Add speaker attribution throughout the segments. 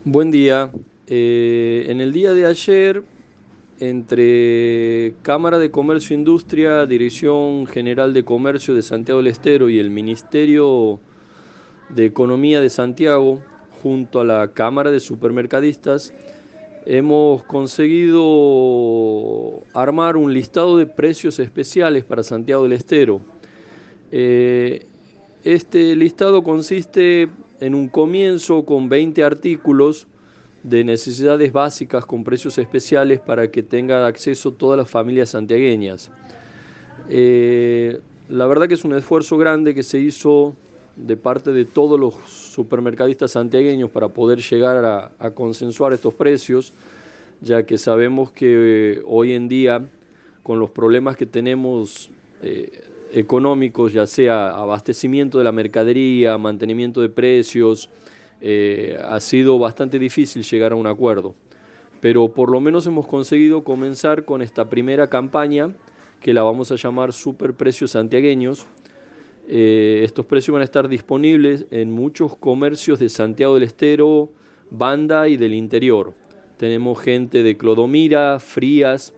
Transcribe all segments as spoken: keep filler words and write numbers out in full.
Speaker 1: Buen día. Eh, en el día de ayer, entre Cámara de Comercio e Industria, Dirección General de Comercio de Santiago del Estero y el Ministerio de Economía de Santiago, junto a la Cámara de Supermercadistas, hemos conseguido armar un listado de precios especiales para Santiago del Estero. Eh, este listado consiste en un comienzo con veinte artículos de necesidades básicas con precios especiales para que tenga acceso todas las familias santiagueñas. Eh, la verdad que es un esfuerzo grande que se hizo de parte de todos los supermercadistas santiagueños para poder llegar a, a consensuar estos precios, ya que sabemos que eh, hoy en día, con los problemas que tenemos eh, económicos, ya sea abastecimiento de la mercadería, mantenimiento de precios, eh, ha sido bastante difícil llegar a un acuerdo. Pero por lo menos hemos conseguido comenzar con esta primera campaña, que la vamos a llamar Super Precios Santiagueños. Eh, estos precios van a estar disponibles en muchos comercios de Santiago del Estero, Banda y del interior. Tenemos gente de Clodomira, Frías,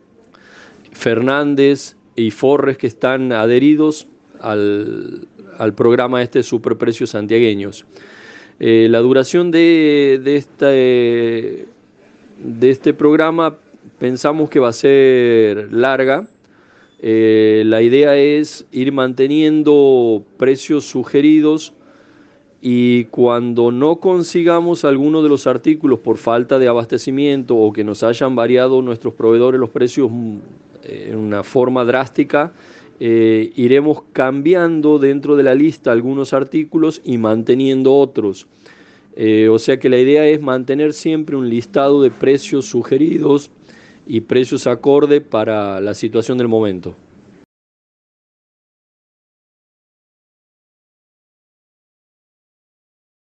Speaker 1: Fernández y Forres que están adheridos al, al programa este de Superprecios Santiagueños. Eh, la duración de, de, esta, eh, de este programa pensamos que va a ser larga. Eh, la idea es ir manteniendo precios sugeridos y cuando no consigamos alguno de los artículos por falta de abastecimiento o que nos hayan variado nuestros proveedores los precios en una forma drástica, eh, iremos cambiando dentro de la lista algunos artículos y manteniendo otros. Eh, o sea que la idea es mantener siempre un listado de precios sugeridos y precios acorde para la situación del momento.